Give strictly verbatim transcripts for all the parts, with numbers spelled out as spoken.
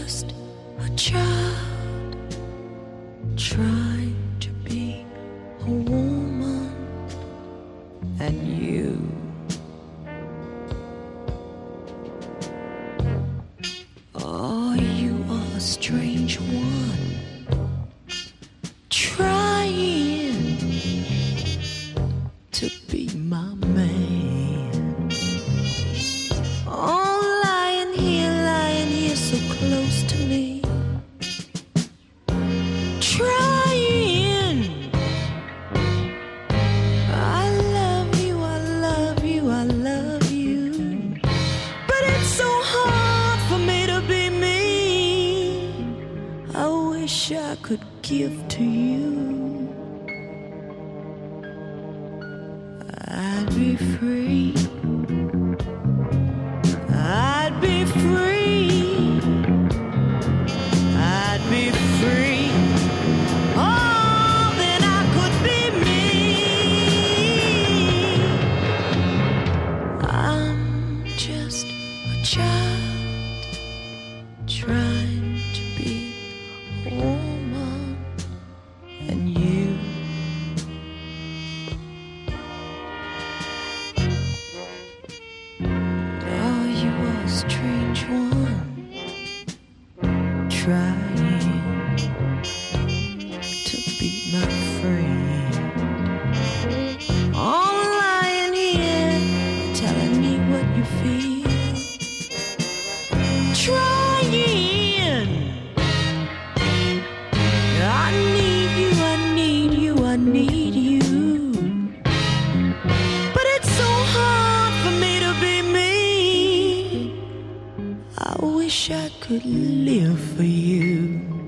just a child trying to be a woman, and you, oh, you are a strange one, trying to be my man. Oh, lying here, lying here so close to me, trying. I love you, I love you, I love you, but it's so hard for me to be me. I wish I could give to you. I'd be free. I'd be free. I'd be free. Oh, then I could be me. I'm just a child trying to be a woman, and you, oh, you are a strange one, trying to be my friend. Oh, lying here, telling me what you feel, trying. I need you, I need you, I need you, but it's so hard for me to be me. I wish I could live for you.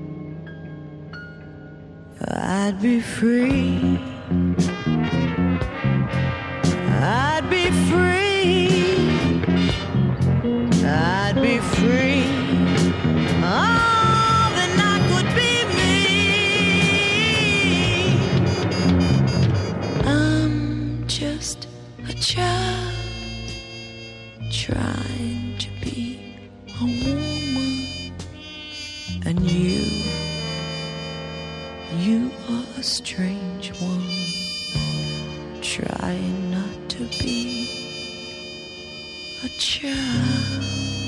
I'd be free. I'd be free. I'd be free. Oh, then I could be me. I'm just a child trying to be a woman, and you, you are a strange one, trying not to be a child.